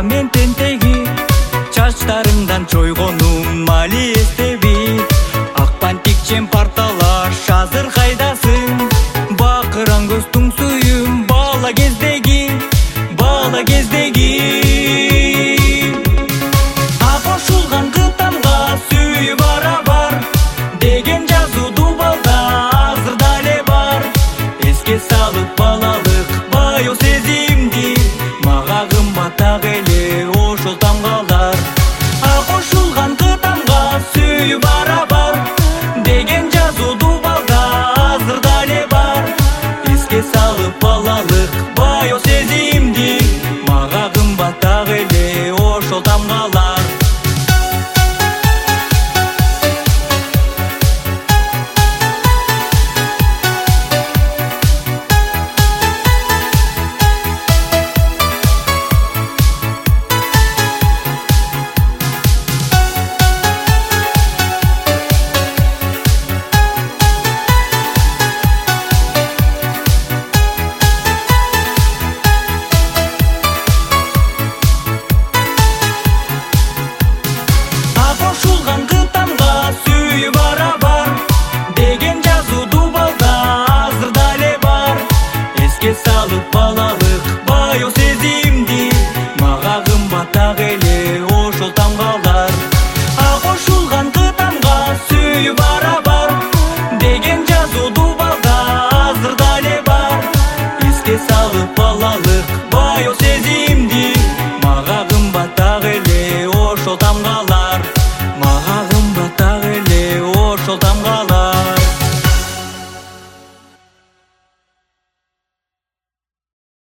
мен тентеги, чачтарыңдан чойгонум мали эстеби. Ак бантикчен парталаш азыр кайдасың, бакыран көзтүң сүйүм бала кездеги, бала кездеги. Кошулган кытамга сүйүү барабар деген жазуу дубалда азыр дале бар. Эске салып балалык баю сезимди, мага кымбат так эле ошол тамгалар. Кошулган кытамга сүйүү барабар деген жазуу дубалда азыр дале бар. Эске салып балалык баю сезимди, мага кымбат так эле ошол тамгалар. Кошулган кытамга сүйүү барабар деген жазуу дубалда азыр дале бар. Эске салып балалык баю сезимди, мага кымбат так эле ошол тамгалар. Кошулган кытамга сүйүү барабар деген жазуу дубалда азыр дале бар. Эске салып балалык баю сезимди, мага кымбат так эле ошол тамгалар. Мага кымбат так эле ошол тамгалар.